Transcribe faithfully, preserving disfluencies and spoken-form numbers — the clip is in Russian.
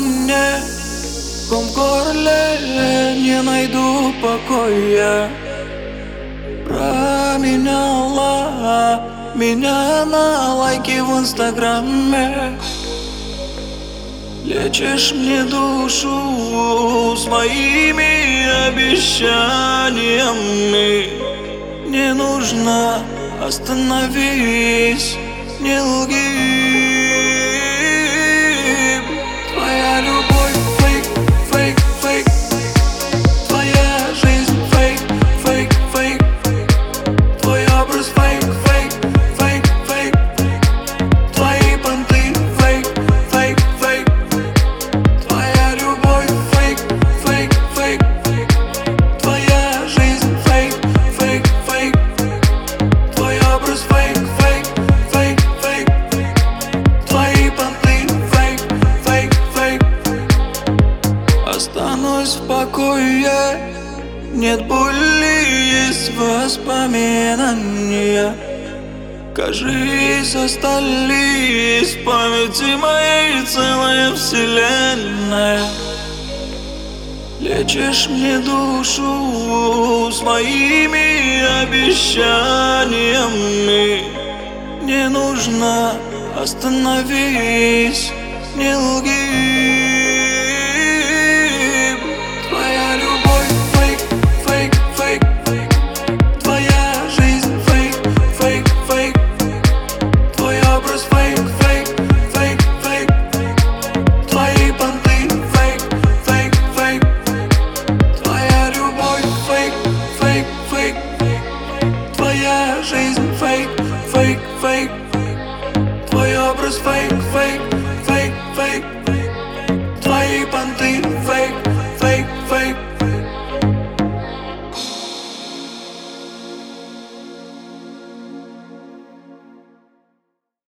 воспоминания, ком в горле, не найду покоя. Променяла меня на лайки в инстаграме. Лечишь мне душу своими обещаниями. Не нужно, остановись, не лги. Твоя любовь фейк, фейк, фейк. Твоя жизнь фейк, фейк, фейк. Твой образ фейк, фейк, фейк, фейк. Твои понты фейк, фейк, фейк. Твоя любовь фейк, фейк, фейк. Твоя жизнь фейк, фейк, фейк. Твой образ фейк, фейк, фейк, фейк. Твои понты фейк, фейк, фейк. Останусь в покое, нет боли, есть воспоминания. Кажись, остались в памяти моей целая вселенная. Лечишь мне душу своими обещаниями. Не нужно, остановись, не лги. Твоя любовь фейк, фейк, фейк. Твоя жизнь фейк, фейк, фейк. Твой образ фейк, фейк, фейк, фейк. Твои понты фейк, фейк, фейк. Твоя любовь фейк, фейк, фейк. Твоя жизнь фейк, фейк, фейк. Твой образ фейк, фейк.